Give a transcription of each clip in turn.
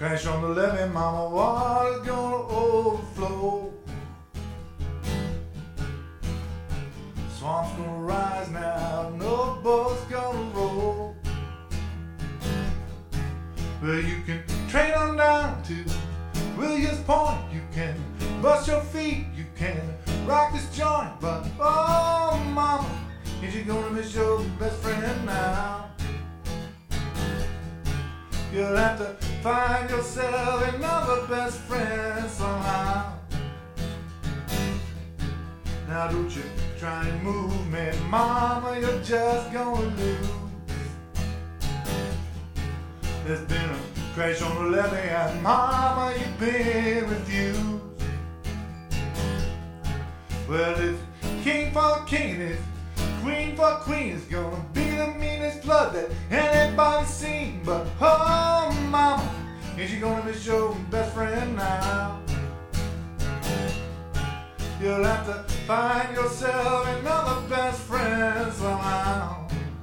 Crash on the levee, mama, water's gonna overflow. Swamp's gonna rise now, no boat's gonna roll. Well, you can train on down to Williams Point. You can bust your feet, you can rock this joint. But oh mama, is you gonna miss your best friend now? You'll have to find yourself another best friend somehow. Now don't you try and move me, mama, you're just gonna lose. There's been a crash on the levee and mama, you've been refused. Well, it's king for king and it's queen for queen. It's gonna be the meanest flood that anybody's seen. But oh mama, is you gonna miss your best friend now? You'll have to find yourself another best friend somehow.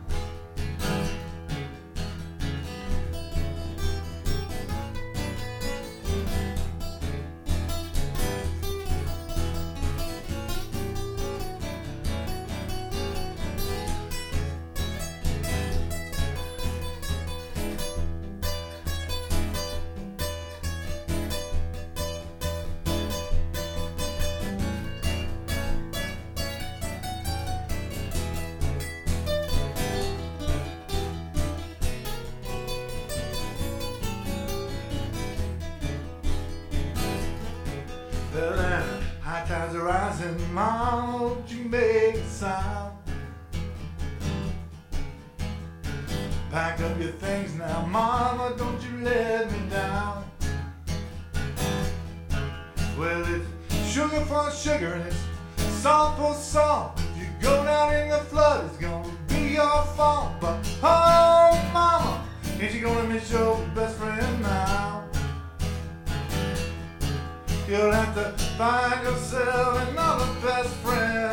Well, and high tides are rising, mama, don't you make a sound. Pack up your things now, mama, don't you let me down. Well, it's sugar for sugar and it's salt for salt. If you go down in the flood, it's gonna be your fault. But oh mama, ain't you gonna miss your best friend now? You'll have to find yourself another best friend.